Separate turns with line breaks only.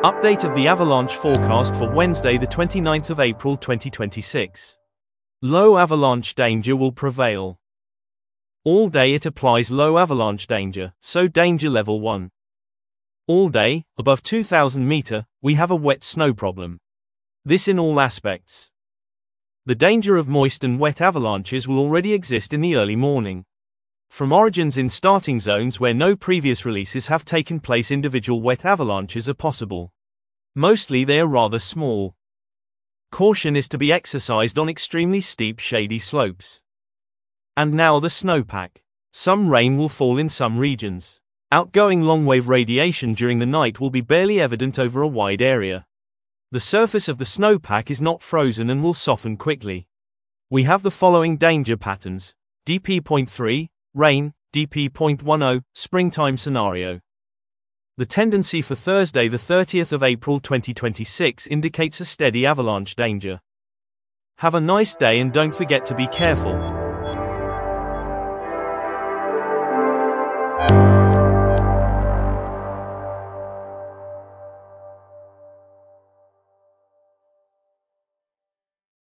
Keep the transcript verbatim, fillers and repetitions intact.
Update of the avalanche forecast for Wednesday, the twenty-ninth of April twenty twenty-six. Low avalanche danger will prevail. All day it applies low avalanche danger, so danger level one. All day, above two thousand meter, we have a wet snow problem. This in all aspects. The danger of moist and wet avalanches will already exist in the early morning. From origins in starting zones where no previous releases have taken place, individual wet avalanches are possible. Mostly they are rather small. Caution is to be exercised on extremely steep shady slopes. And now the snowpack. Some rain will fall in some regions. Outgoing long-wave radiation during the night will be barely evident over a wide area. The surface of the snowpack is not frozen and will soften quickly. We have the following danger patterns: D P zero point three, rain, D P zero point ten, springtime scenario. The tendency for Thursday, the thirtieth of April twenty twenty-six indicates a steady avalanche danger. Have a nice day and don't forget to be careful.